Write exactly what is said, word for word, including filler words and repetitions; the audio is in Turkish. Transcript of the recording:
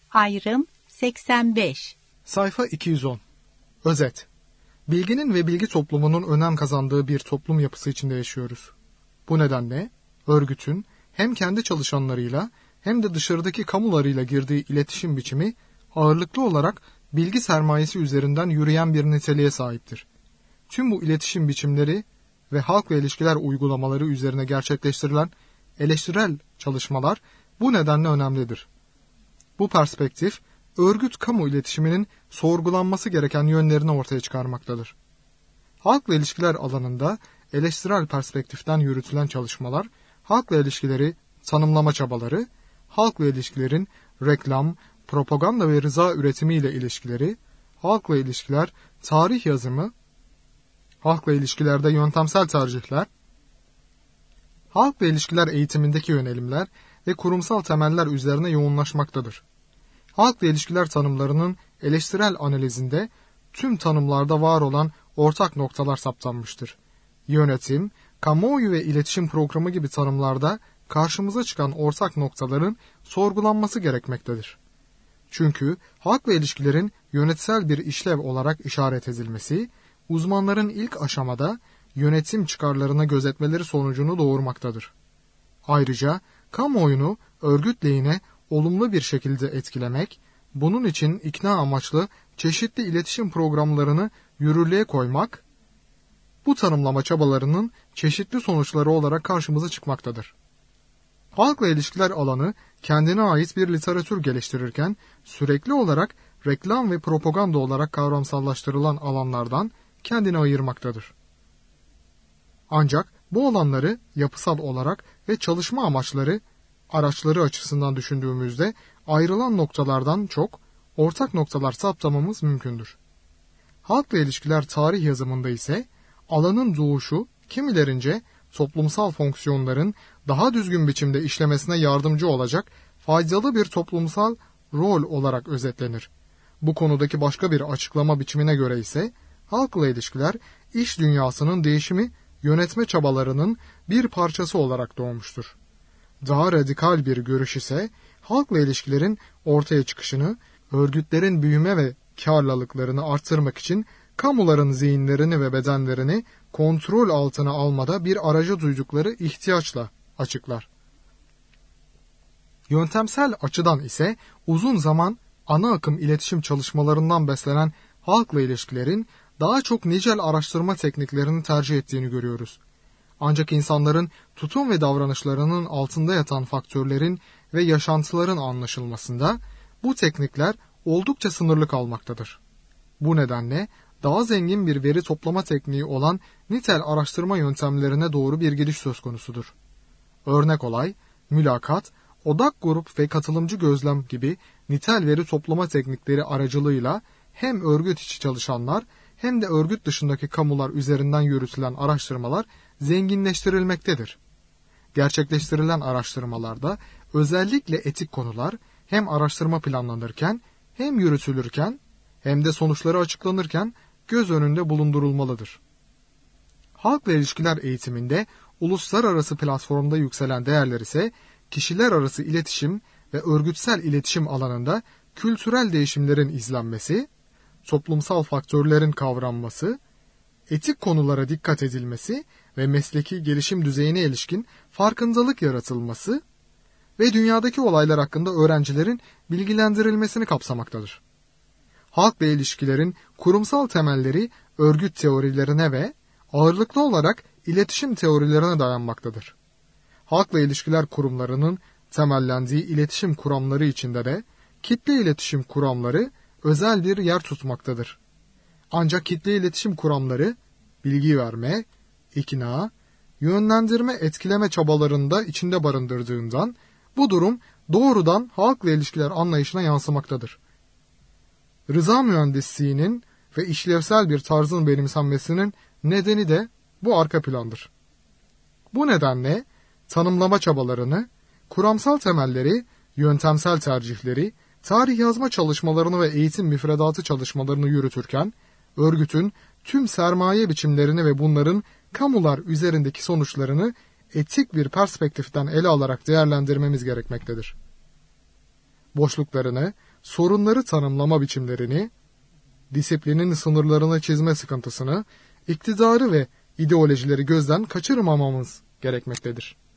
Ayrım seksen beş. Sayfa iki yüz on. Özet. Bilginin ve bilgi toplumunun önem kazandığı bir toplum yapısı içinde yaşıyoruz. Bu nedenle örgütün hem kendi çalışanlarıyla hem de dışarıdaki kamularıyla girdiği iletişim biçimi ağırlıklı olarak bilgi sermayesi üzerinden yürüyen bir niteliğe sahiptir. Tüm bu iletişim biçimleri ve halkla ilişkiler uygulamaları üzerine gerçekleştirilen eleştirel çalışmalar bu nedenle önemlidir. Bu perspektif, örgüt-kamu iletişiminin sorgulanması gereken yönlerini ortaya çıkarmaktadır. Halkla ilişkiler alanında eleştirel perspektiften yürütülen çalışmalar, halkla ilişkileri tanımlama çabaları, halkla ilişkilerin reklam, propaganda ve rıza üretimiyle ilişkileri, halkla ilişkiler tarih yazımı, halkla ilişkilerde yöntemsel tercihler, halkla ilişkiler eğitimindeki yönelimler ve kurumsal temeller üzerine yoğunlaşmaktadır. Halkla ilişkiler tanımlarının eleştirel analizinde tüm tanımlarda var olan ortak noktalar saptanmıştır. Yönetim, kamuoyu ve iletişim programı gibi tanımlarda karşımıza çıkan ortak noktaların sorgulanması gerekmektedir. Çünkü halkla ilişkilerin yönetsel bir işlev olarak işaret edilmesi, uzmanların ilk aşamada yönetim çıkarlarını gözetmeleri sonucunu doğurmaktadır. Ayrıca kamuoyunu örgüt lehine olumlu bir şekilde etkilemek, bunun için ikna amaçlı çeşitli iletişim programlarını yürürlüğe koymak, bu tanımlama çabalarının çeşitli sonuçları olarak karşımıza çıkmaktadır. Halkla ilişkiler alanı kendine ait bir literatür geliştirirken sürekli olarak reklam ve propaganda olarak kavramsallaştırılan alanlardan kendini ayırmaktadır. Ancak bu alanları yapısal olarak ve çalışma amaçları, araçları açısından düşündüğümüzde ayrılan noktalardan çok ortak noktalar saptamamız mümkündür. Halkla ilişkiler tarih yazımında ise alanın doğuşu kimilerince toplumsal fonksiyonların daha düzgün biçimde işlemesine yardımcı olacak faydalı bir toplumsal rol olarak özetlenir. Bu konudaki başka bir açıklama biçimine göre ise halkla ilişkiler iş dünyasının değişimi yönetme çabalarının bir parçası olarak doğmuştur. Daha radikal bir görüş ise halkla ilişkilerin ortaya çıkışını, örgütlerin büyüme ve karlılıklarını arttırmak için kamuların zihinlerini ve bedenlerini kontrol altına almada bir aracı duydukları ihtiyaçla açıklar. Yöntemsel açıdan ise uzun zaman ana akım iletişim çalışmalarından beslenen halkla ilişkilerin daha çok nicel araştırma tekniklerini tercih ettiğini görüyoruz. Ancak insanların tutum ve davranışlarının altında yatan faktörlerin ve yaşantıların anlaşılmasında bu teknikler oldukça sınırlı kalmaktadır. Bu nedenle daha zengin bir veri toplama tekniği olan nitel araştırma yöntemlerine doğru bir gidiş söz konusudur. Örnek olay, mülakat, odak grup ve katılımcı gözlem gibi nitel veri toplama teknikleri aracılığıyla hem örgüt içi çalışanlar hem de örgüt dışındaki kamular üzerinden yürütülen araştırmalar zenginleştirilmektedir. Gerçekleştirilen araştırmalarda özellikle etik konular hem araştırma planlanırken hem yürütülürken hem de sonuçları açıklanırken göz önünde bulundurulmalıdır. Halkla ilişkiler eğitiminde uluslararası platformda yükselen değerler ise kişiler arası iletişim ve örgütsel iletişim alanında kültürel değişimlerin izlenmesi, toplumsal faktörlerin kavranması, etik konulara dikkat edilmesi ve mesleki gelişim düzeyine ilişkin farkındalık yaratılması ve dünyadaki olaylar hakkında öğrencilerin bilgilendirilmesini kapsamaktadır. Halkla ilişkilerin kurumsal temelleri örgüt teorilerine ve ağırlıklı olarak iletişim teorilerine dayanmaktadır. Halkla ilişkiler kurumlarının temellendiği iletişim kuramları içinde de kitle iletişim kuramları özel bir yer tutmaktadır. Ancak kitle iletişim kuramları bilgi verme, ikna, yönlendirme, etkileme çabalarında içinde barındırdığından bu durum doğrudan halkla ilişkiler anlayışına yansımaktadır. Rıza mühendisliğinin ve işlevsel bir tarzın benimsenmesinin nedeni de bu arka plandır. Bu nedenle tanımlama çabalarını, kuramsal temelleri, yöntemsel tercihleri, tarih yazma çalışmalarını ve eğitim müfredatı çalışmalarını yürütürken, örgütün tüm sermaye biçimlerini ve bunların kamular üzerindeki sonuçlarını etik bir perspektiften ele alarak değerlendirmemiz gerekmektedir. boşluklarını, sorunları tanımlama biçimlerini, disiplinin sınırlarını çizme sıkıntısını, iktidarı ve ideolojileri gözden kaçırmamamız gerekmektedir.